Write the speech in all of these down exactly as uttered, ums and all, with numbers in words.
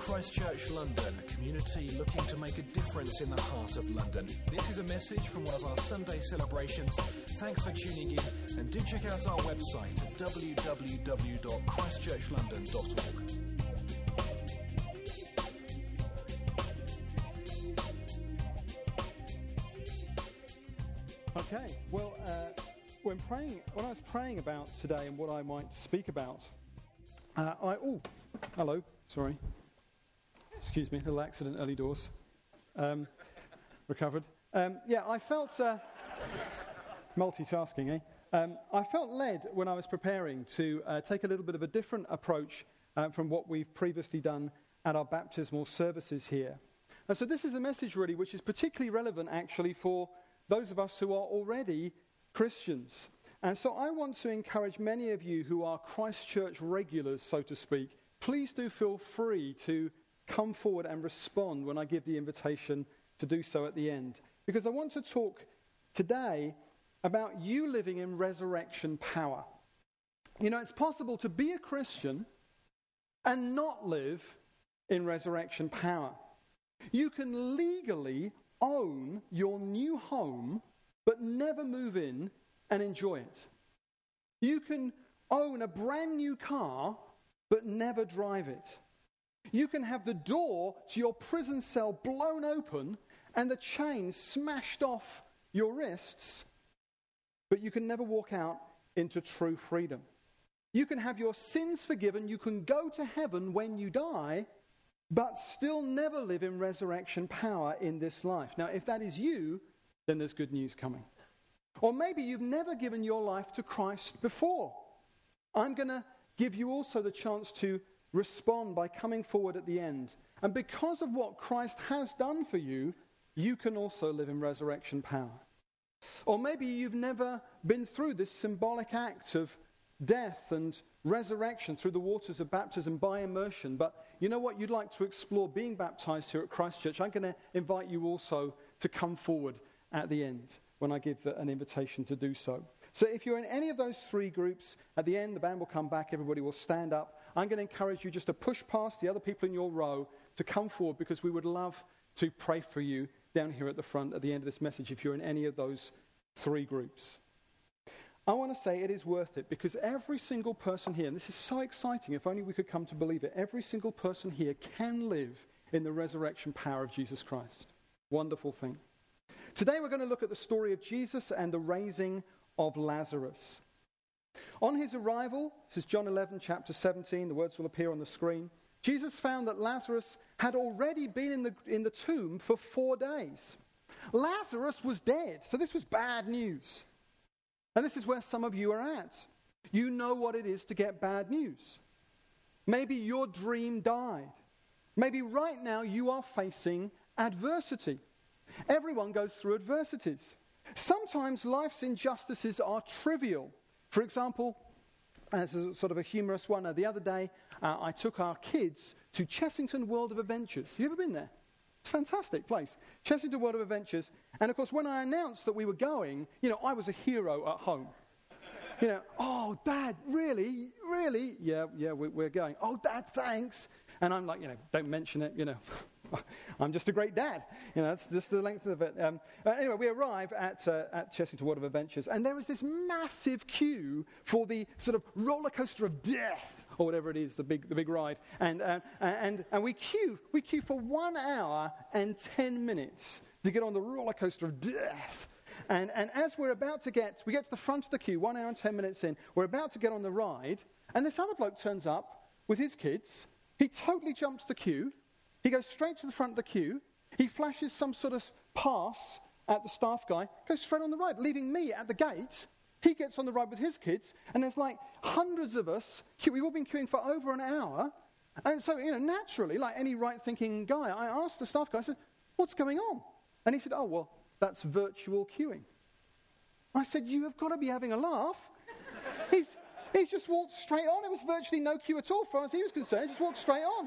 Christchurch, London, a community looking to make a difference in the heart of London. This is a message from one of our Sunday celebrations. Thanks for tuning in, and do check out our website at w w w dot christchurch london dot org. Okay, well, uh, when praying, when I was praying about today and what I might speak about, uh, I oh, hello, sorry, excuse me, little accident, early doors, um, recovered. Um, yeah, I felt uh, multitasking, eh? Um, I felt led when I was preparing to uh, take a little bit of a different approach uh, from what we've previously done at our baptismal services here. And so this is a message really which is particularly relevant actually for those of us who are already Christians. And so I want to encourage many of you who are Christchurch regulars, so to speak, please do feel free to come forward and respond when I give the invitation to do so at the end. Because I want to talk today about you living in resurrection power. You know, it's possible to be a Christian and not live in resurrection power. You can legally own your new home, but never move in and enjoy it. You can own a brand new car, but never drive it. You can have the door to your prison cell blown open and the chains smashed off your wrists, but you can never walk out into true freedom. You can have your sins forgiven, you can go to heaven when you die, but still never live in resurrection power in this life. Now, if that is you, then there's good news coming. Or maybe you've never given your life to Christ before. I'm going to give you also the chance to respond by coming forward at the end. And because of what Christ has done for you, you can also live in resurrection power. Or maybe you've never been through this symbolic act of death and resurrection through the waters of baptism by immersion, but you know what, you'd like to explore being baptized here at Christchurch. I'm going to invite you also to come forward at the end when I give an invitation to do so. So if you're in any of those three groups, at the end the band will come back, everybody will stand up. I'm going to encourage you just to push past the other people in your row to come forward, because we would love to pray for you down here at the front at the end of this message if you're in any of those three groups. I want to say it is worth it, because every single person here, and this is so exciting, if only we could come to believe it, every single person here can live in the resurrection power of Jesus Christ. Wonderful thing. Today we're going to look at the story of Jesus and the raising of Lazarus. On his arrival, this is John eleven, chapter seventeen, the words will appear on the screen, Jesus found that Lazarus had already been in the, in the tomb for four days. Lazarus was dead, so this was bad news. And this is where some of you are at. You know what it is to get bad news. Maybe your dream died. Maybe right now you are facing adversity. Everyone goes through adversities. Sometimes life's injustices are trivial. For example, as a sort of a humorous one, uh, the other day uh, I took our kids to Chessington World of Adventures. Have you ever been there? It's a fantastic place. Chessington World of Adventures. And of course, when I announced that we were going, you know, I was a hero at home. You know, oh, Dad, really? Really? Yeah, yeah, we, we're going. Oh, Dad, thanks. And I'm like, you know, don't mention it, you know. I'm just a great dad. You know, that's just the length of it. Um, uh, anyway, we arrive at, uh, at Chessington World of Adventures, and there was this massive queue for the sort of roller coaster of death, or whatever it is, the big the big ride. And uh, and and we queue we queue for one hour and ten minutes to get on the roller coaster of death. And and as we're about to get, we get to the front of the queue, one hour and ten minutes in, we're about to get on the ride, and this other bloke turns up with his kids. He totally jumps the queue. He goes straight to the front of the queue. He flashes some sort of pass at the staff guy, goes straight on the ride, leaving me at the gate. He gets on the ride with his kids, and there's like hundreds of us. We've all been queuing for over an hour. And so, you know, naturally, like any right-thinking guy, I asked the staff guy, I said, what's going on? And he said, oh, well, that's virtual queuing. I said, you have got to be having a laugh. He's, he's just walked straight on. It was virtually no queue at all, as far as he was concerned. He just walked straight on.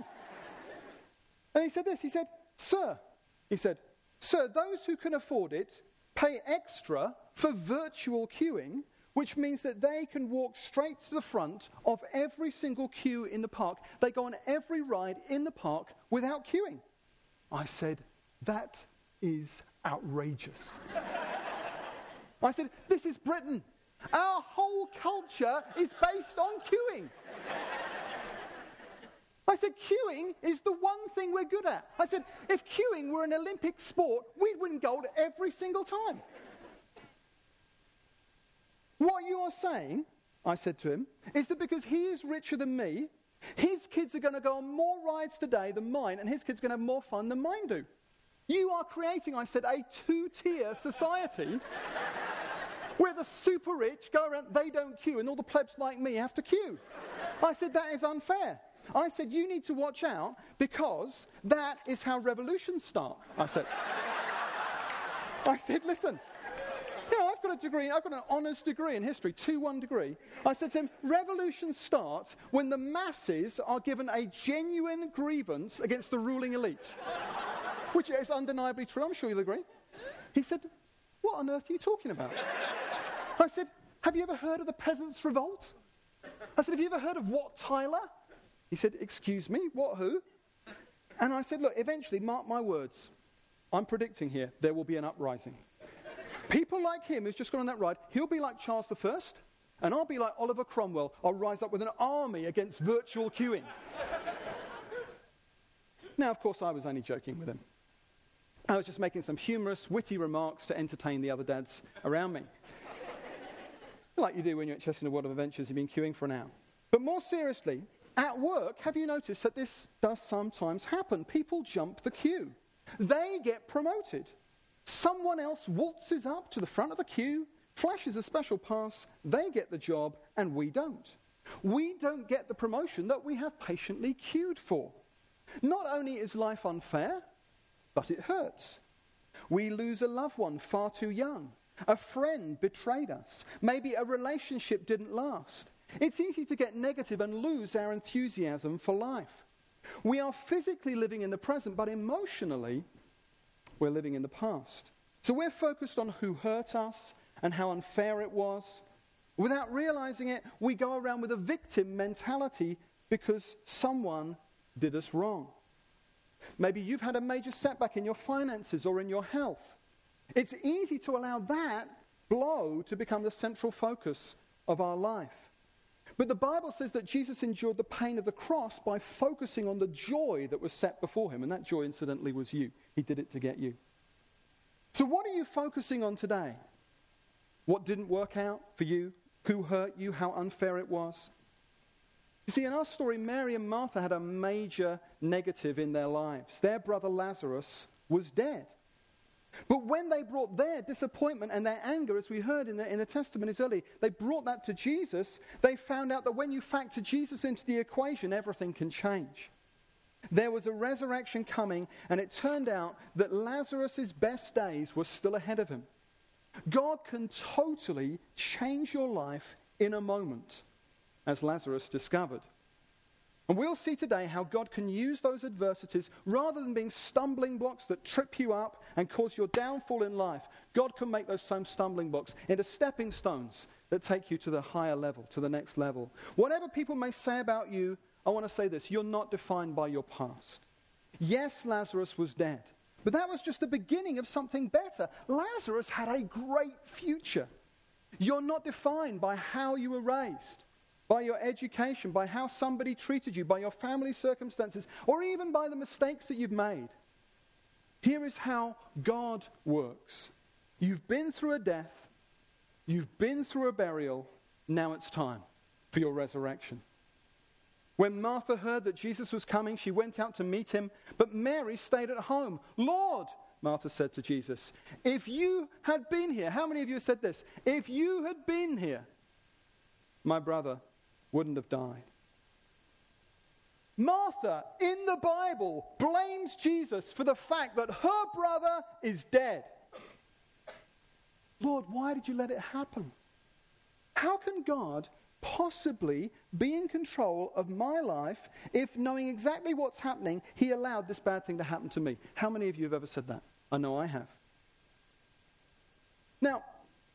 And he said this, he said, sir, he said, sir, those who can afford it pay extra for virtual queuing, which means that they can walk straight to the front of every single queue in the park. They go on every ride in the park without queuing. I said, that is outrageous. I said, this is Britain. Our whole culture is based on queuing. I said, queuing is the one thing we're good at. I said, if queuing were an Olympic sport, we'd win gold every single time. What you are saying, I said to him, is that because he is richer than me, his kids are going to go on more rides today than mine, and his kids are going to have more fun than mine do. You are creating, I said, a two-tier society where the super rich go around, they don't queue, and all the plebs like me have to queue. I said, that is unfair. I said, you need to watch out, because that is how revolutions start. I said, I said, listen, you know, I've got a degree, I've got an honours degree in history, two one degree. I said to him, revolutions start when the masses are given a genuine grievance against the ruling elite. Which is undeniably true, I'm sure you'll agree. He said, what on earth are you talking about? I said, have you ever heard of the Peasants' Revolt? I said, have you ever heard of Wat Tyler? He said, excuse me, what, who? And I said, look, eventually, mark my words, I'm predicting here, there will be an uprising. People like him who's just gone on that ride, he'll be like Charles the First, and I'll be like Oliver Cromwell. I'll rise up with an army against virtual queuing. Now, of course, I was only joking with him. I was just making some humorous, witty remarks to entertain the other dads around me. Like you do when you're at Chester World of Adventures, you've been queuing for an hour. But more seriously, at work, have you noticed that this does sometimes happen? People jump the queue. They get promoted. Someone else waltzes up to the front of the queue, flashes a special pass, they get the job, and we don't. We don't get the promotion that we have patiently queued for. Not only is life unfair, but it hurts. We lose a loved one far too young. A friend betrayed us. Maybe a relationship didn't last. It's easy to get negative and lose our enthusiasm for life. We are physically living in the present, but emotionally, we're living in the past. So we're focused on who hurt us and how unfair it was. Without realizing it, we go around with a victim mentality because someone did us wrong. Maybe you've had a major setback in your finances or in your health. It's easy to allow that blow to become the central focus of our life. But the Bible says that Jesus endured the pain of the cross by focusing on the joy that was set before him. And that joy, incidentally, was you. He did it to get you. So what are you focusing on today? What didn't work out for you? Who hurt you? How unfair it was? You see, in our story, Mary and Martha had a major negative in their lives. Their brother Lazarus was dead. But when they brought their disappointment and their anger, as we heard in the, in the testimonies earlier, they brought that to Jesus, they found out that when you factor Jesus into the equation, everything can change. There was a resurrection coming, and it turned out that Lazarus' best days were still ahead of him. God can totally change your life in a moment, as Lazarus discovered. And we'll see today how God can use those adversities rather than being stumbling blocks that trip you up and cause your downfall in life. God can make those same stumbling blocks into stepping stones that take you to the higher level, to the next level. Whatever people may say about you, I want to say this: you're not defined by your past. Yes, Lazarus was dead, but that was just the beginning of something better. Lazarus had a great future. You're not defined by how you were raised, by your education, by how somebody treated you, by your family circumstances, or even by the mistakes that you've made. Here is how God works. You've been through a death, you've been through a burial, now it's time for your resurrection. When Martha heard that Jesus was coming, she went out to meet him, but Mary stayed at home. Lord, Martha said to Jesus, if you had been here, how many of you said this? If you had been here, my brother wouldn't have died. Martha, in the Bible, blames Jesus for the fact that her brother is dead. Lord, why did you let it happen? How can God possibly be in control of my life if, knowing exactly what's happening, he allowed this bad thing to happen to me? How many of you have ever said that? I know I have. Now,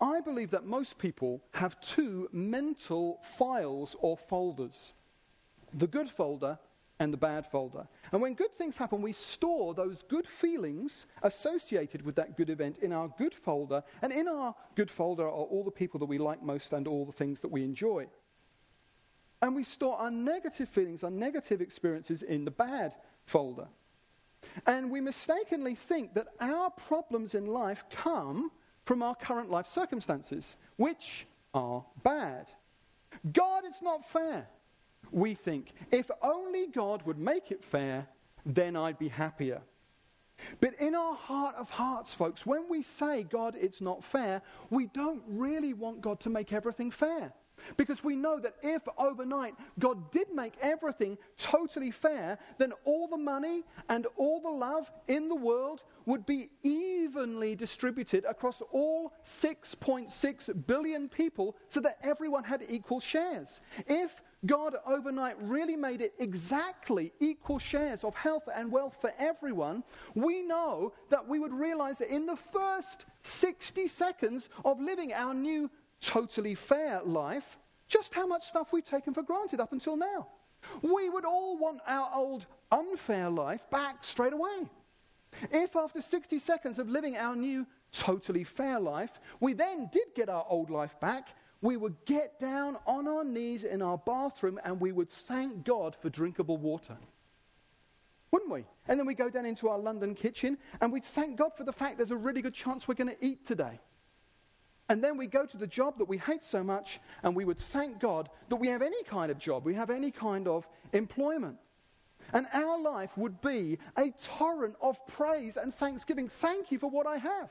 I believe that most people have two mental files or folders. The good folder and the bad folder. And when good things happen, we store those good feelings associated with that good event in our good folder. And in our good folder are all the people that we like most and all the things that we enjoy. And we store our negative feelings, our negative experiences in the bad folder. And we mistakenly think that our problems in life come from our current life circumstances, which are bad. God, it's not fair. We think, if only God would make it fair, then I'd be happier. But in our heart of hearts, folks, when we say, God, it's not fair, we don't really want God to make everything fair. Because we know that if overnight God did make everything totally fair, then all the money and all the love in the world would be evenly distributed across all six point six billion people so that everyone had equal shares. If God overnight really made it exactly equal shares of health and wealth for everyone, we know that we would realize that in the first sixty seconds of living our new totally fair life, just how much stuff we've taken for granted up until now. We would all want our old unfair life back straight away. If after sixty seconds of living our new totally fair life, we then did get our old life back, we would get down on our knees in our bathroom and we would thank God for drinkable water. Wouldn't we? And then we go down into our London kitchen and we'd thank God for the fact there's a really good chance we're going to eat today. And then we go to the job that we hate so much and we would thank God that we have any kind of job, we have any kind of employment. And our life would be a torrent of praise and thanksgiving. Thank you for what I have.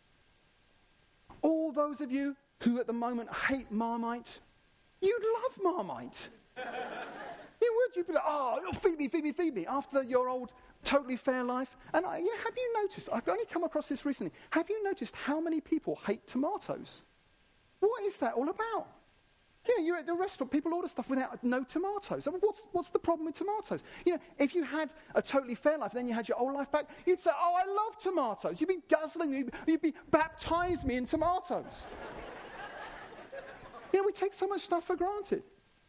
All those of you who at the moment hate Marmite, you'd love Marmite. You would. You'd be like, oh, feed me, feed me, feed me, after your old totally fair life. And I, you know, have you noticed, I've only come across this recently, have you noticed how many people hate tomatoes? What is that all about? You know, you're at the restaurant, people order stuff without no tomatoes. I mean, what's, what's the problem with tomatoes? You know, if you had a totally fair life, then you had your old life back, you'd say, oh, I love tomatoes. You'd be guzzling, you'd, you'd be, baptize me in tomatoes. You know, we take so much stuff for granted.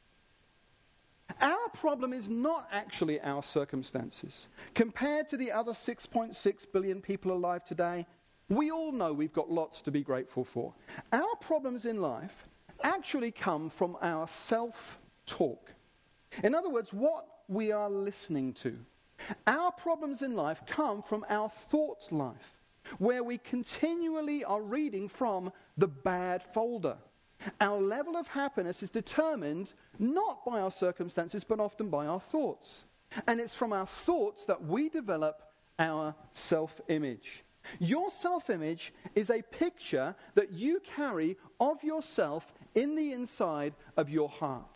Our problem is not actually our circumstances. Compared to the other six point six billion people alive today, we all know we've got lots to be grateful for. Our problems in life actually come from our self-talk. In other words, what we are listening to. Our problems in life come from our thought life, where we continually are reading from the bad folder. Our level of happiness is determined not by our circumstances, but often by our thoughts. And it's from our thoughts that we develop our self-image. Your self-image is a picture that you carry of yourself in the inside of your heart.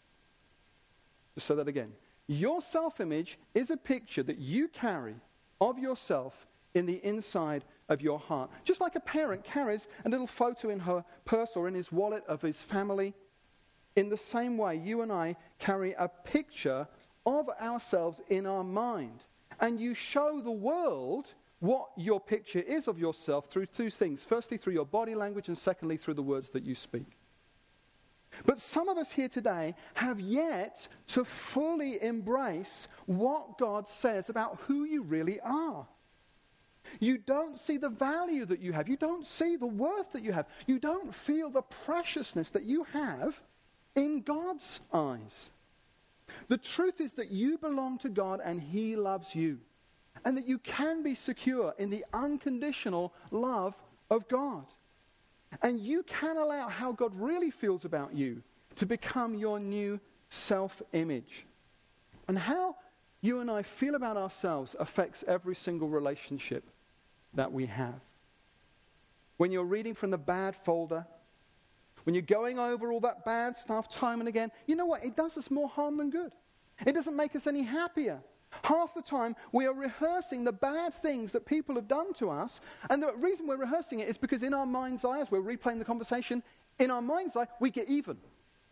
Just say that again. Your self-image is a picture that you carry of yourself in the inside of your heart. Just like a parent carries a little photo in her purse or in his wallet of his family, in the same way you and I carry a picture of ourselves in our mind. And you show the world what your picture is of yourself through two things. Firstly, through your body language, and secondly, through the words that you speak. But some of us here today have yet to fully embrace what God says about who you really are. You don't see the value that you have. You don't see the worth that you have. You don't feel the preciousness that you have in God's eyes. The truth is that you belong to God and He loves you. And that you can be secure in the unconditional love of God. And you can allow how God really feels about you to become your new self-image. And how you and I feel about ourselves affects every single relationship that we have. When you're reading from the bad folder, when you're going over all that bad stuff time and again, you know what? It does us more harm than good. It doesn't make us any happier. Half the time, we are rehearsing the bad things that people have done to us. And the reason we're rehearsing it is because in our mind's eye, as we're replaying the conversation, in our mind's eye, we get even.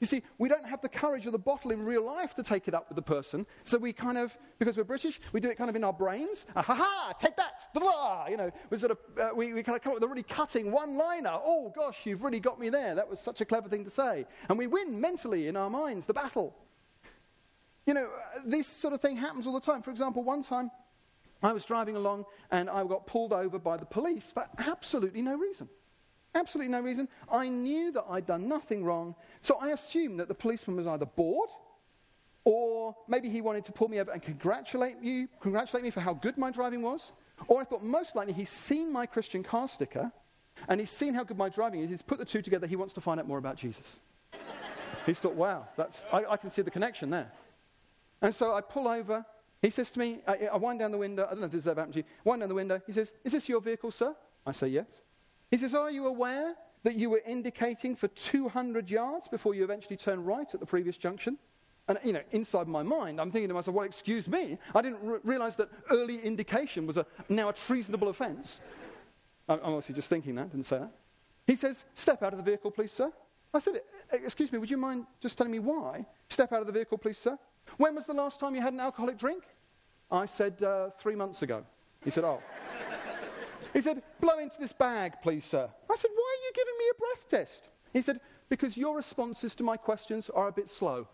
You see, we don't have the courage of the bottle in real life to take it up with the person. So we kind of, because we're British, we do it kind of in our brains. Ah, ha, ha, take that. Blah, you know, we sort of, uh, we, we kind of come up with a really cutting one-liner. Oh, gosh, you've really got me there. That was such a clever thing to say. And we win mentally in our minds the battle. You know, uh, this sort of thing happens all the time. For example, one time I was driving along and I got pulled over by the police for absolutely no reason. Absolutely no reason. I knew that I'd done nothing wrong, so I assumed that the policeman was either bored, or maybe he wanted to pull me over and congratulate you, congratulate me for how good my driving was, or I thought most likely he's seen my Christian car sticker, and he's seen how good my driving is, he's put the two together, he wants to find out more about Jesus. He's thought, wow, that's I, I can see the connection there. And so I pull over, he says to me, I, I wind down the window, I don't know if this has ever happened to you, wind down the window, he says, is this your vehicle, sir? I say, yes. He says, are you aware that you were indicating for two hundred yards before you eventually turned right at the previous junction? And, you know, inside my mind, I'm thinking to myself, well, excuse me, I didn't re- realize that early indication was a, now a treasonable offense. I'm obviously just thinking that, didn't say that. He says, step out of the vehicle, please, sir. I said, excuse me, would you mind just telling me why? Step out of the vehicle, please, sir. When was the last time you had an alcoholic drink? I said, uh, three months ago. He said, oh. He said, blow into this bag, please, sir. I said, why are you giving me a breath test? He said, because your responses to my questions are a bit slow.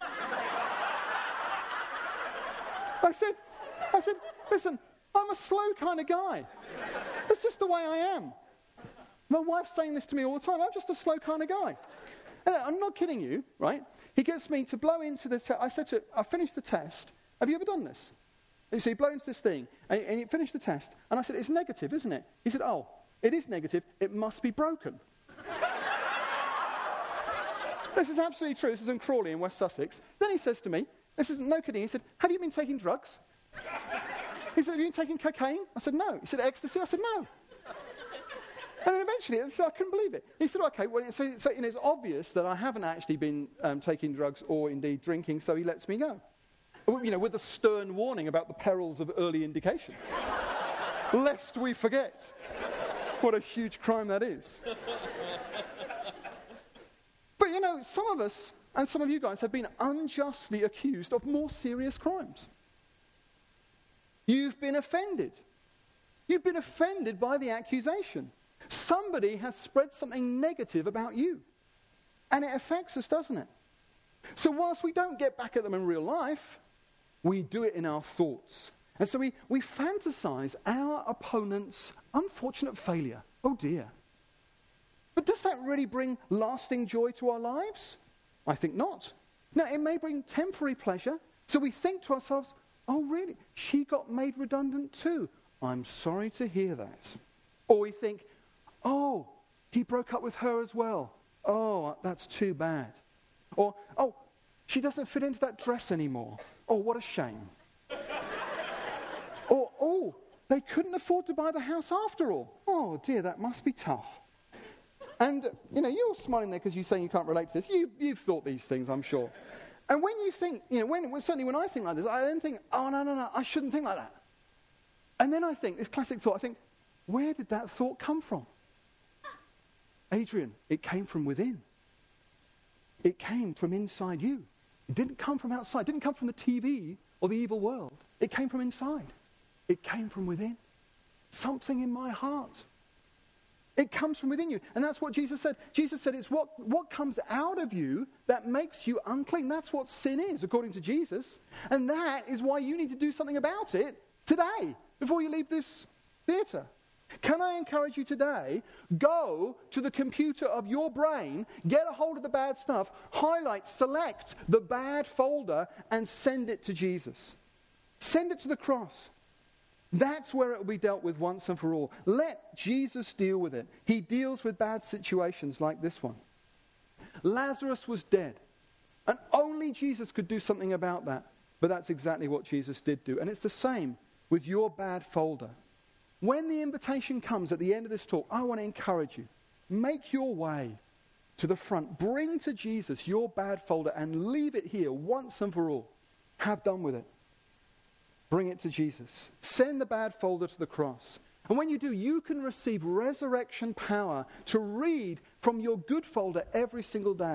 I said, I said, listen, I'm a slow kind of guy. That's just the way I am. My wife's saying this to me all the time. I'm just a slow kind of guy. And I'm not kidding you, right? He gets me to blow into the test. I said to him, I finished the test. Have you ever done this? You see, he blow into this thing, and, and he finished the test. And I said, it's negative, isn't it? He said, oh, it is negative. It must be broken. This is absolutely true. This is in Crawley in West Sussex. Then he says to me, this is no kidding, he said, have you been taking drugs? He said, have you been taking cocaine? I said, no. He said, ecstasy? I said, no. And then eventually, so I couldn't believe it. He said, okay, well, so, so you know, it's obvious that I haven't actually been um, taking drugs or indeed drinking, so he lets me go. You know, with a stern warning about the perils of early indication. Lest we forget what a huge crime that is. But, you know, some of us, and some of you guys, have been unjustly accused of more serious crimes. You've been offended. You've been offended by the accusation. Somebody has spread something negative about you. And it affects us, doesn't it? So whilst we don't get back at them in real life, we do it in our thoughts. And so we, we fantasize our opponent's unfortunate failure. Oh dear. But does that really bring lasting joy to our lives? I think not. Now, it may bring temporary pleasure. So we think to ourselves, oh really? She got made redundant too. I'm sorry to hear that. Or we think, oh, he broke up with her as well. Oh, that's too bad. Or, oh, she doesn't fit into that dress anymore. Oh, what a shame. Or, oh, they couldn't afford to buy the house after all. Oh, dear, that must be tough. And, you know, you're smiling there because you're saying you can't relate to this. You, you've thought these things, I'm sure. And when you think, you know, when, certainly when I think like this, I then think, oh, no, no, no, I shouldn't think like that. And then I think, this classic thought, I think, where did that thought come from? Adrian, it came from within. It came from inside you. It didn't come from outside. It didn't come from the T V or the evil world. It came from inside. It came from within. Something in my heart. It comes from within you. And that's what Jesus said. Jesus said it's what, what comes out of you that makes you unclean. That's what sin is, according to Jesus. And that is why you need to do something about it today, before you leave this theatre. Can I encourage you today, go to the computer of your brain, get a hold of the bad stuff, highlight, select the bad folder, and send it to Jesus. Send it to the cross. That's where it will be dealt with once and for all. Let Jesus deal with it. He deals with bad situations like this one. Lazarus was dead, and only Jesus could do something about that. But that's exactly what Jesus did do. And it's the same with your bad folder. When the invitation comes at the end of this talk, I want to encourage you. Make your way to the front. Bring to Jesus your bad folder and leave it here once and for all. Have done with it. Bring it to Jesus. Send the bad folder to the cross. And when you do, you can receive resurrection power to read from your good folder every single day.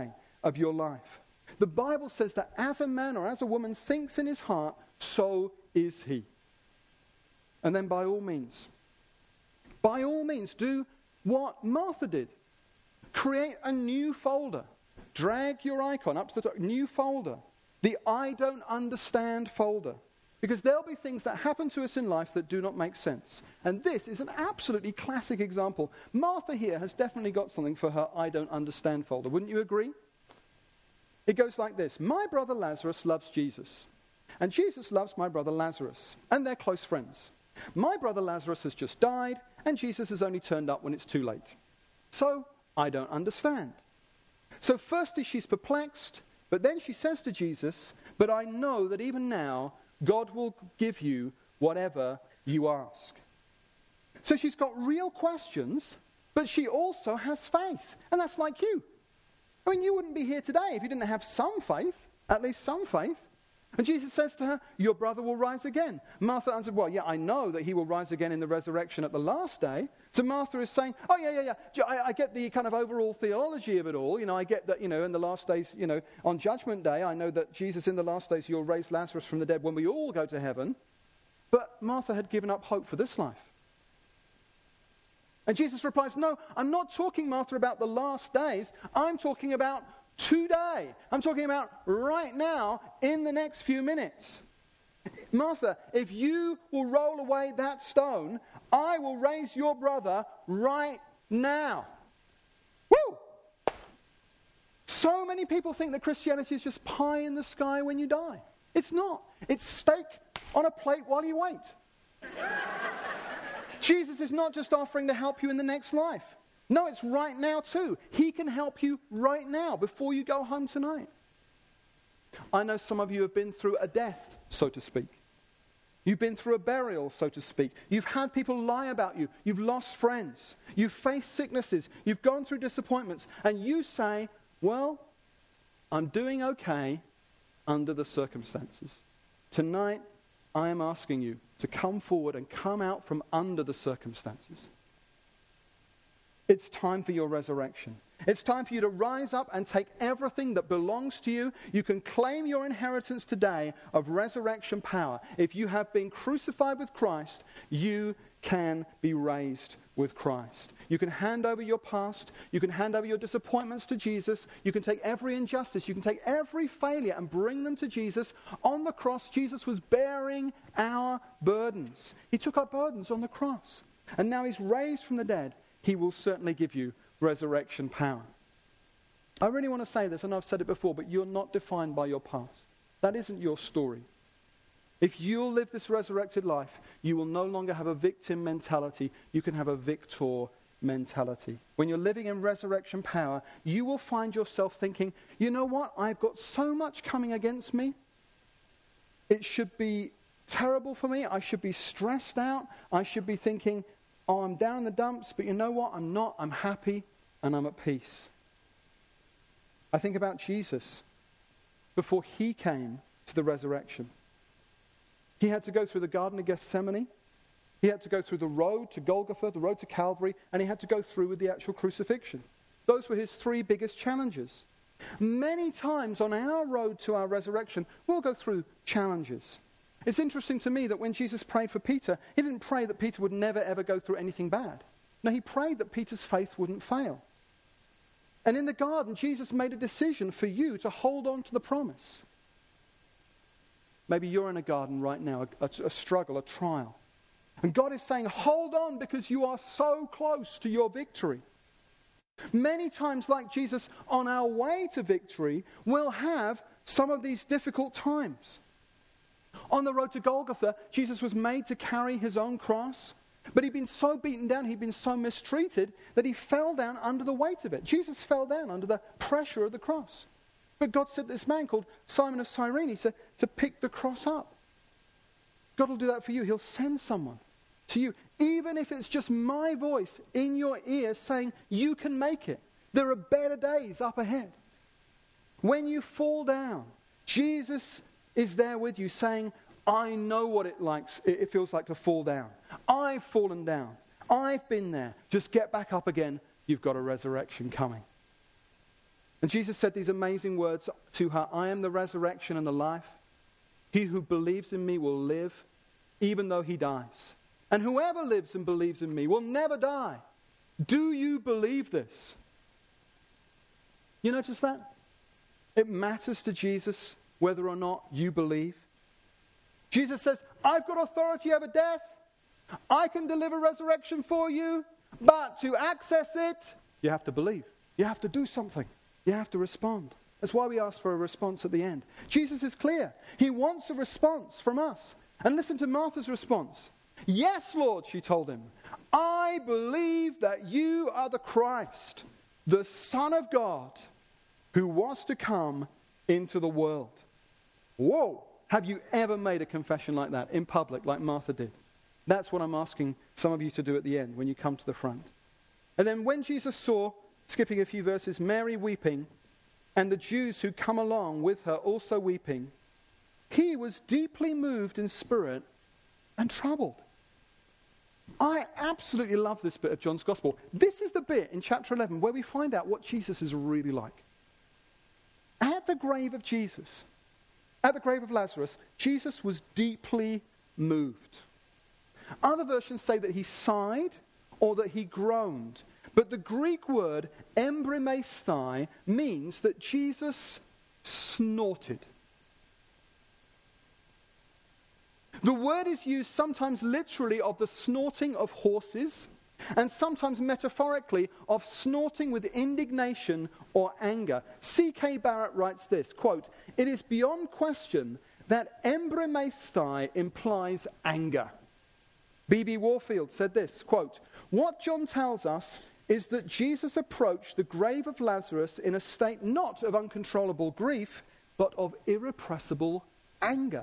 of your life. The Bible says that as a man or as a woman thinks in his heart, so is he. And then by all means, by all means, do what Martha did. Create a new folder. Drag your icon up to the top. New folder. The I don't understand folder. Because there'll be things that happen to us in life that do not make sense. And this is an absolutely classic example. Martha here has definitely got something for her I don't understand folder. Wouldn't you agree? It goes like this. My brother Lazarus loves Jesus. And Jesus loves my brother Lazarus. And they're close friends. My brother Lazarus has just died. And Jesus has only turned up when it's too late. So, I don't understand. So firstly she's perplexed. But then she says to Jesus, but I know that even now, God will give you whatever you ask. So she's got real questions, but she also has faith. And that's like you. I mean, you wouldn't be here today if you didn't have some faith, at least some faith. And Jesus says to her, your brother will rise again. Martha answered, well, yeah, I know that he will rise again in the resurrection at the last day. So Martha is saying, oh, yeah, yeah, yeah, I, I get the kind of overall theology of it all. You know, I get that, you know, in the last days, you know, on Judgment Day, I know that Jesus in the last days, you'll raise Lazarus from the dead when we all go to heaven. But Martha had given up hope for this life. And Jesus replies, no, I'm not talking, Martha, about the last days. I'm talking about today. I'm talking about right now in the next few minutes. Martha, if you will roll away that stone, I will raise your brother right now. Woo! So many people think that Christianity is just pie in the sky when you die. It's not. It's steak on a plate while you wait. Jesus is not just offering to help you in the next life. No, it's right now too. He can help you right now before you go home tonight. I know some of you have been through a death, so to speak. You've been through a burial, so to speak. You've had people lie about you. You've lost friends. You've faced sicknesses. You've gone through disappointments. And you say, well, I'm doing okay under the circumstances. Tonight, I am asking you to come forward and come out from under the circumstances. It's time for your resurrection. It's time for you to rise up and take everything that belongs to you. You can claim your inheritance today of resurrection power. If you have been crucified with Christ, you can be raised with Christ. You can hand over your past. You can hand over your disappointments to Jesus. You can take every injustice. You can take every failure and bring them to Jesus. On the cross, Jesus was bearing our burdens. He took our burdens on the cross. And now he's raised from the dead. He will certainly give you resurrection power. I really want to say this, and I've said it before, but you're not defined by your past. That isn't your story. If you'll live this resurrected life, you will no longer have a victim mentality. You can have a victor mentality. When you're living in resurrection power, you will find yourself thinking, you know what? I've got so much coming against me. It should be terrible for me. I should be stressed out. I should be thinking, oh, I'm down in the dumps, but you know what? I'm not. I'm happy and I'm at peace. I think about Jesus before he came to the resurrection. He had to go through the Garden of Gethsemane. He had to go through the road to Golgotha, the road to Calvary, and he had to go through with the actual crucifixion. Those were his three biggest challenges. Many times on our road to our resurrection, we'll go through challenges. It's interesting to me that when Jesus prayed for Peter, he didn't pray that Peter would never ever go through anything bad. No, he prayed that Peter's faith wouldn't fail. And in the garden, Jesus made a decision for you to hold on to the promise. Maybe you're in a garden right now, a, a, a struggle, a trial. And God is saying, hold on because you are so close to your victory. Many times, like Jesus, on our way to victory, we'll have some of these difficult times. On the road to Golgotha, Jesus was made to carry his own cross, but he'd been so beaten down, he'd been so mistreated, that he fell down under the weight of it. Jesus fell down under the pressure of the cross. But God said to this man called Simon of Cyrene to, to pick the cross up. God will do that for you. He'll send someone to you, even if it's just my voice in your ear saying, you can make it. There are better days up ahead. When you fall down, Jesus is there with you saying, I know what it likes. It feels like to fall down. I've fallen down. I've been there. Just get back up again. You've got a resurrection coming. And Jesus said these amazing words to her, I am the resurrection and the life. He who believes in me will live, even though he dies. And whoever lives and believes in me will never die. Do you believe this? You notice that? It matters to Jesus whether or not you believe. Jesus says, I've got authority over death. I can deliver resurrection for you. But to access it, you have to believe. You have to do something. You have to respond. That's why we ask for a response at the end. Jesus is clear. He wants a response from us. And listen to Martha's response. Yes, Lord, she told him. I believe that you are the Christ, the Son of God, who was to come into the world. Whoa! Have you ever made a confession like that in public, like Martha did? That's what I'm asking some of you to do at the end when you come to the front. And then when Jesus saw, skipping a few verses, Mary weeping, and the Jews who come along with her also weeping, he was deeply moved in spirit and troubled. I absolutely love this bit of John's Gospel. This is the bit in chapter eleven where we find out what Jesus is really like. At the grave of Jesus, at the grave of Lazarus, Jesus was deeply moved. Other versions say that he sighed or that he groaned. But the Greek word embrymasthai means that Jesus snorted. The word is used sometimes literally of the snorting of horses and sometimes metaphorically of snorting with indignation or anger. C K Barrett writes this, quote, it is beyond question that embrymasthai implies anger. B B Warfield said this, quote, what John tells us is that Jesus approached the grave of Lazarus in a state not of uncontrollable grief, but of irrepressible anger.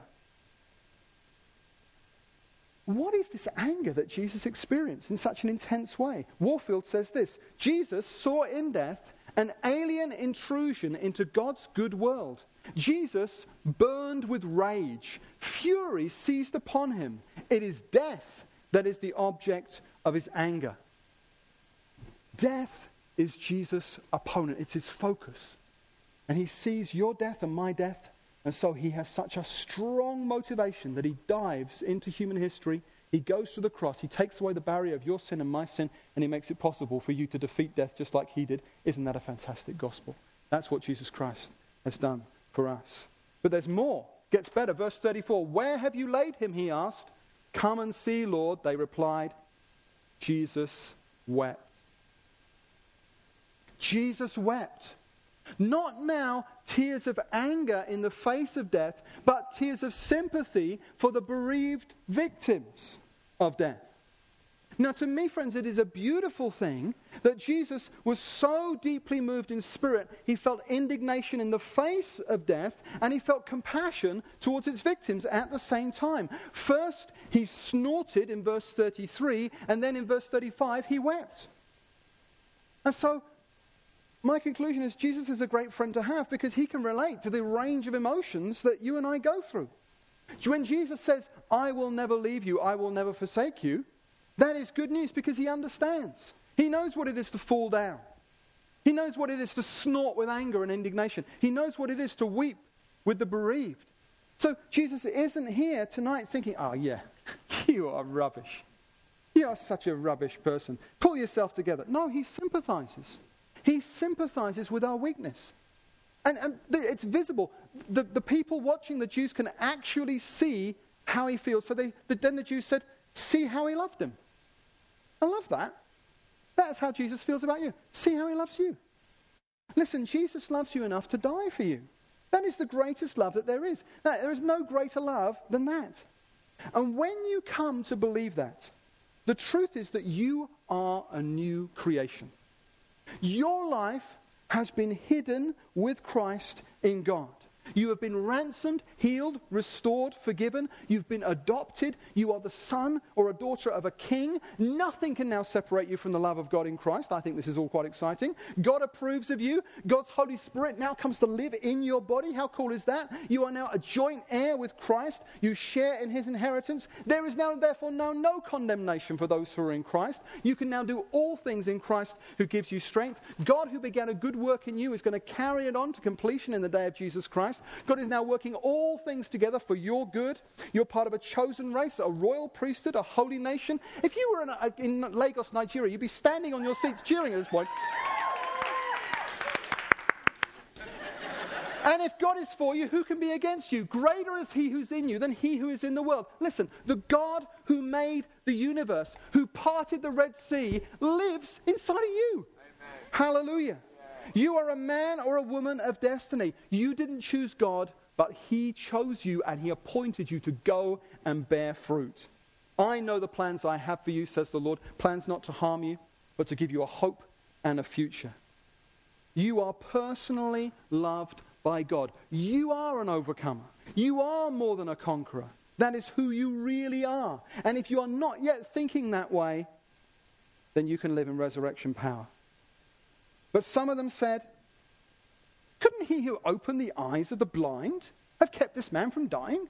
What is this anger that Jesus experienced in such an intense way? Warfield says this, Jesus saw in death an alien intrusion into God's good world. Jesus burned with rage. Fury seized upon him. It is death that is the object of his anger. Death is Jesus' opponent. It's his focus. And he sees your death and my death. And so he has such a strong motivation that he dives into human history. He goes to the cross. He takes away the barrier of your sin and my sin. And he makes it possible for you to defeat death just like he did. Isn't that a fantastic gospel? That's what Jesus Christ has done for us. But there's more. Gets better. Verse thirty-four. Where have you laid him? He asked. Come and see, Lord, they replied. Jesus wept. Jesus wept. Not now tears of anger in the face of death, but tears of sympathy for the bereaved victims of death. Now, to me, friends, it is a beautiful thing that Jesus was so deeply moved in spirit, he felt indignation in the face of death, and he felt compassion towards its victims at the same time. First, he snorted in verse thirty-three, and then in verse thirty-five, he wept. And so, my conclusion is Jesus is a great friend to have because he can relate to the range of emotions that you and I go through. When Jesus says, I will never leave you, I will never forsake you, that is good news because he understands. He knows what it is to fall down. He knows what it is to snort with anger and indignation. He knows what it is to weep with the bereaved. So Jesus isn't here tonight thinking, oh yeah, you are rubbish. You are such a rubbish person. Pull yourself together. No, he sympathizes. He sympathizes with our weakness. And, and it's visible. The, the people watching the Jews can actually see how he feels. So they, the, then the Jews said, see how he loved him. I love that. That's how Jesus feels about you. See how he loves you. Listen, Jesus loves you enough to die for you. That is the greatest love that there is. There is no greater love than that. And when you come to believe that, the truth is that you are a new creation. Your life has been hidden with Christ in God. You have been ransomed, healed, restored, forgiven. You've been adopted. You are the son or a daughter of a king. Nothing can now separate you from the love of God in Christ. I think this is all quite exciting. God approves of you. God's Holy Spirit now comes to live in your body. How cool is that? You are now a joint heir with Christ. You share in his inheritance. There is now, therefore, now no condemnation for those who are in Christ. You can now do all things in Christ who gives you strength. God, who began a good work in you, is going to carry it on to completion in the day of Jesus Christ. God is now working all things together for your good. You're part of a chosen race, a royal priesthood, a holy nation. If you were in, a, in Lagos, Nigeria, you'd be standing on your seats cheering at this point. And if God is for you, who can be against you? Greater is he who's in you than he who is in the world. Listen, the God who made the universe, who parted the Red Sea, lives inside of you. Amen. Hallelujah. You are a man or a woman of destiny. You didn't choose God, but he chose you and he appointed you to go and bear fruit. I know the plans I have for you, says the Lord. Plans not to harm you, but to give you a hope and a future. You are personally loved by God. You are an overcomer. You are more than a conqueror. That is who you really are. And if you are not yet thinking that way, then you can live in resurrection power. But some of them said, couldn't he who opened the eyes of the blind have kept this man from dying?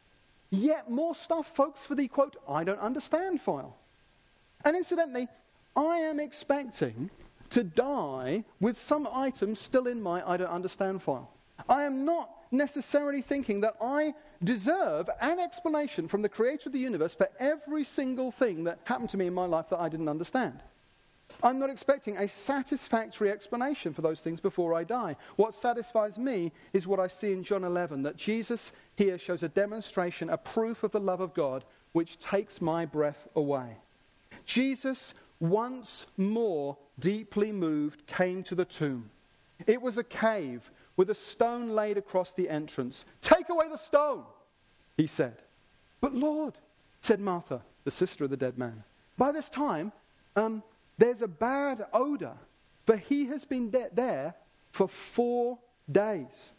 Yet more stuff, folks, for the, quote, I don't understand file. And incidentally, I am expecting to die with some items still in my I don't understand file. I am not necessarily thinking that I deserve an explanation from the creator of the universe for every single thing that happened to me in my life that I didn't understand. I'm not expecting a satisfactory explanation for those things before I die. What satisfies me is what I see in John eleven, that Jesus here shows a demonstration, a proof of the love of God, which takes my breath away. Jesus, once more deeply moved, came to the tomb. It was a cave with a stone laid across the entrance. Take away the stone, he said. But Lord, said Martha, the sister of the dead man, by this time, um, there's a bad odor, for he has been de- there for four days.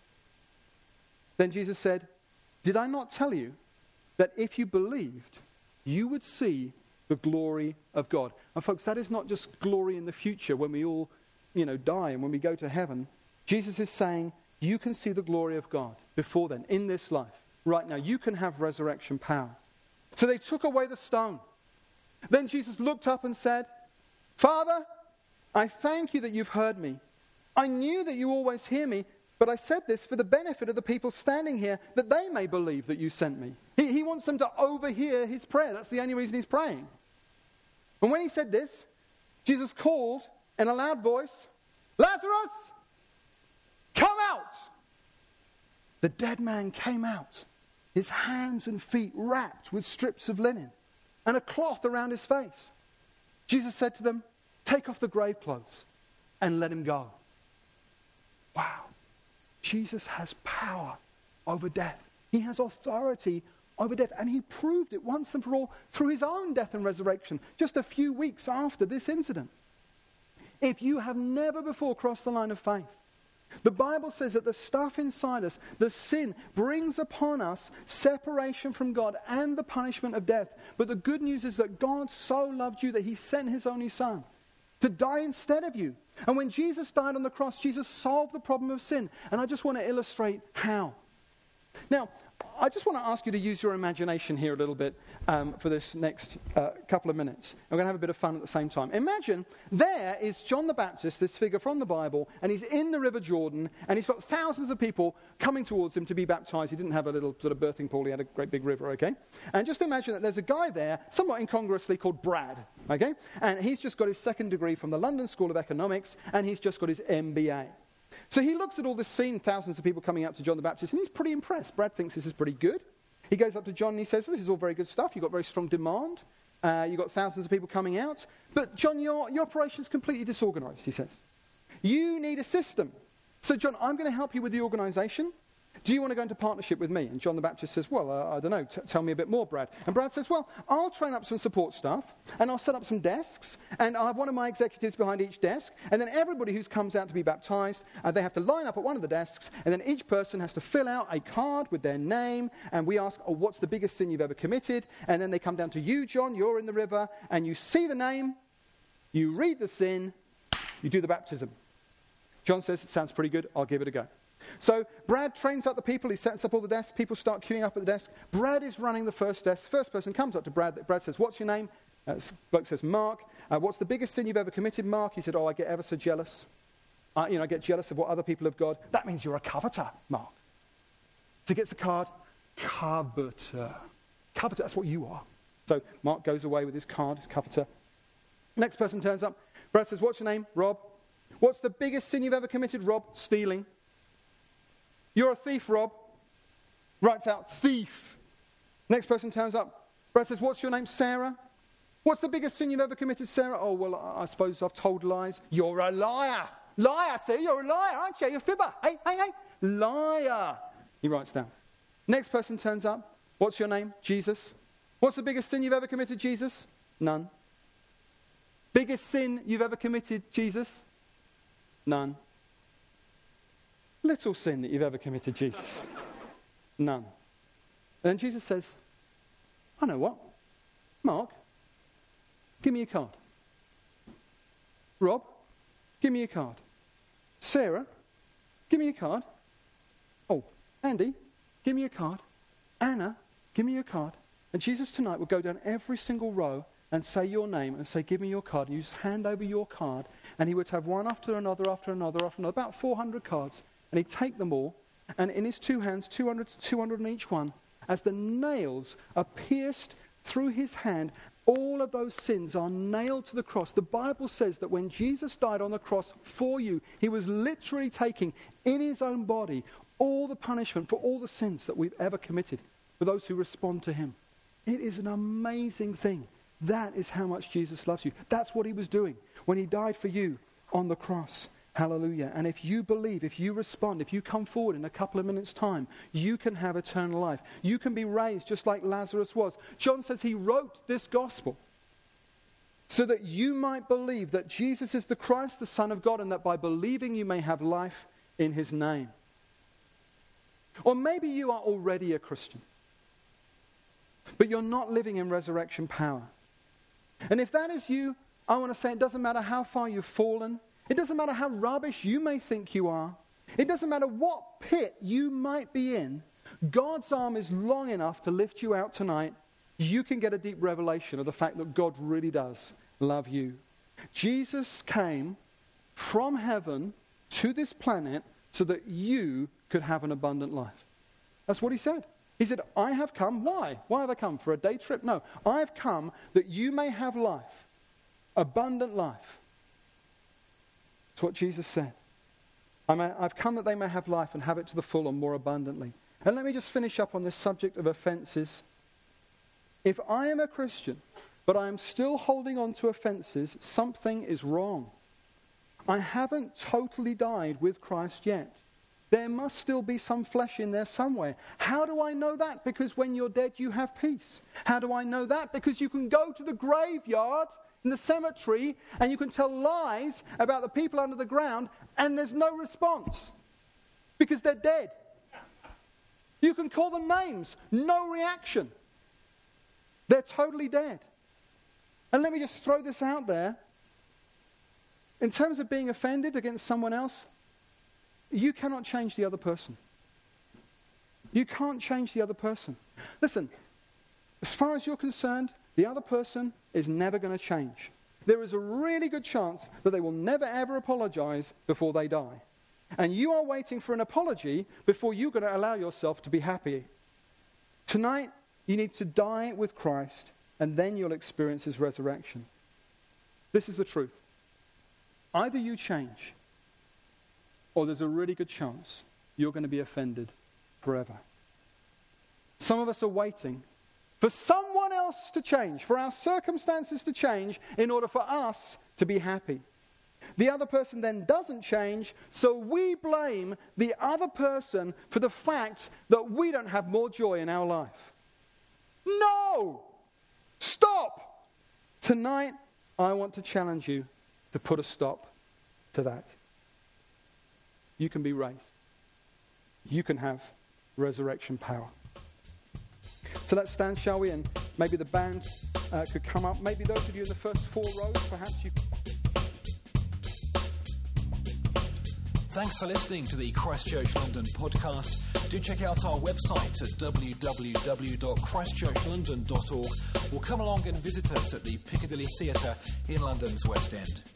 Then Jesus said, did I not tell you that if you believed, you would see the glory of God? And folks, that is not just glory in the future when we all, you know, die and when we go to heaven. Jesus is saying, you can see the glory of God before then, in this life. Right now, you can have resurrection power. So they took away the stone. Then Jesus looked up and said, Father, I thank you that you've heard me. I knew that you always hear me, but I said this for the benefit of the people standing here, that they may believe that you sent me. He, he wants them to overhear his prayer. That's the only reason he's praying. And when he said this, Jesus called in a loud voice, Lazarus, come out! The dead man came out, his hands and feet wrapped with strips of linen and a cloth around his face. Jesus said to them, take off the grave clothes and let him go. Wow. Jesus has power over death. He has authority over death. And he proved it once and for all through his own death and resurrection just a few weeks after this incident. If you have never before crossed the line of faith, the Bible says that the stuff inside us, the sin, brings upon us separation from God and the punishment of death. But the good news is that God so loved you that he sent his only son to die instead of you. And when Jesus died on the cross, Jesus solved the problem of sin. And I just want to illustrate how. Now, I just want to ask you to use your imagination here a little bit um, for this next uh, couple of minutes. We're going to have a bit of fun at the same time. Imagine there is John the Baptist, this figure from the Bible, and he's in the River Jordan, and he's got thousands of people coming towards him to be baptized. He didn't have a little sort of birthing pool, he had a great big river, okay? And just imagine that there's a guy there, somewhat incongruously called Brad, okay? And he's just got his second degree from the London School of Economics, and he's just got his M B A. So he looks at all this scene, thousands of people coming out to John the Baptist, and he's pretty impressed. Brad thinks this is pretty good. He goes up to John and he says, this is all very good stuff. You've got very strong demand. Uh, you've got thousands of people coming out. But John, your, your operation's completely disorganized, he says. You need a system. So John, I'm going to help you with the organization. do you want to go into partnership with me? And John the Baptist says, well, uh, I don't know, T- tell me a bit more, Brad. And Brad says, well, I'll train up some support staff, and I'll set up some desks, and I'll have one of my executives behind each desk, and then everybody who comes out to be baptized, uh, they have to line up at one of the desks, and then each person has to fill out a card with their name, and we ask, oh, what's the biggest sin you've ever committed? And then they come down to you, John, you're in the river, and you see the name, you read the sin, you do the baptism. John says, it sounds pretty good, I'll give it a go. So Brad trains up the people, he sets up all the desks, people start queuing up at the desk. Brad is running the first desk. First person comes up to Brad, Brad says, what's your name? Uh, bloke says, Mark. Uh, what's the biggest sin you've ever committed, Mark? He said, oh, I get ever so jealous. Uh, you know, I get jealous of what other people have got. That means you're a coveter, Mark. So he gets a card, coveter. Coveter, that's what you are. So Mark goes away with his card, his coveter. Next person turns up. Brad says, what's your name? Rob. What's the biggest sin you've ever committed, Rob? Stealing. You're a thief, Rob. Writes out, thief. Next person turns up. Brad says, what's your name? Sarah. What's the biggest sin you've ever committed, Sarah? Oh, well, I suppose I've told lies. You're a liar. Liar, see? You're a liar, aren't you? You're a fibber. Hey, hey, hey. Liar. He writes down. Next person turns up. What's your name? Jesus. What's the biggest sin you've ever committed, Jesus? None. Biggest sin you've ever committed, Jesus? None. Little sin that you've ever committed, Jesus? None. And then Jesus says, I know what. Mark, give me your card. Rob, give me your card. Sarah, give me your card. Oh, Andy, give me your card. Anna, give me your card. And Jesus tonight will go down every single row and say your name and say, give me your card. And you just hand over your card. And he would have one after another, after another, after another, about four hundred cards. And he'd take them all, and in his two hands, two hundred to two hundred in each one, as the nails are pierced through his hand, all of those sins are nailed to the cross. The Bible says that when Jesus died on the cross for you, he was literally taking in his own body all the punishment for all the sins that we've ever committed for those who respond to him. It is an amazing thing. That is how much Jesus loves you. That's what he was doing when he died for you on the cross. Hallelujah. And if you believe, if you respond, if you come forward in a couple of minutes' time, you can have eternal life. You can be raised just like Lazarus was. John says he wrote this gospel so that you might believe that Jesus is the Christ, the Son of God, and that by believing you may have life in his name. Or maybe you are already a Christian, but you're not living in resurrection power. And if that is you, I want to say it doesn't matter how far you've fallen. It doesn't matter how rubbish you may think you are. It doesn't matter what pit you might be in. God's arm is long enough to lift you out tonight. You can get a deep revelation of the fact that God really does love you. Jesus came from heaven to this planet so that you could have an abundant life. That's what he said. He said, I have come. Why? Why have I come? For a day trip? No. I have come that you may have life. Abundant life. That's what Jesus said. I may, I've come that they may have life and have it to the full and more abundantly. And let me just finish up on this subject of offenses. If I am a Christian, but I am still holding on to offenses, something is wrong. I haven't totally died with Christ yet. There must still be some flesh in there somewhere. How do I know that? Because when you're dead, you have peace. How do I know that? Because you can go to the graveyard in the cemetery and you can tell lies about the people under the ground and there's no response because they're dead. You can call them names, no reaction. They're totally dead. And let me just throw this out there. In terms of being offended against someone else, you cannot change the other person. You can't change the other person. Listen, as far as you're concerned, the other person is never going to change. There is a really good chance that they will never ever apologize before they die. And you are waiting for an apology before you're going to allow yourself to be happy. Tonight, you need to die with Christ, and then you'll experience his resurrection. This is the truth. Either you change, or there's a really good chance you're going to be offended forever. Some of us are waiting for someone else to change, for our circumstances to change in order for us to be happy. The other person then doesn't change, so we blame the other person for the fact that we don't have more joy in our life. No! Stop! Tonight, I want to challenge you to put a stop to that. You can be raised. You can have resurrection power. So let's stand, shall we? And maybe the band uh, could come up. Maybe those of you in the first four rows, perhaps you... Thanks for listening to the Christchurch London podcast. Do check out our website at w w w dot christchurch london dot org or come along and visit us at the Piccadilly Theatre in London's West End.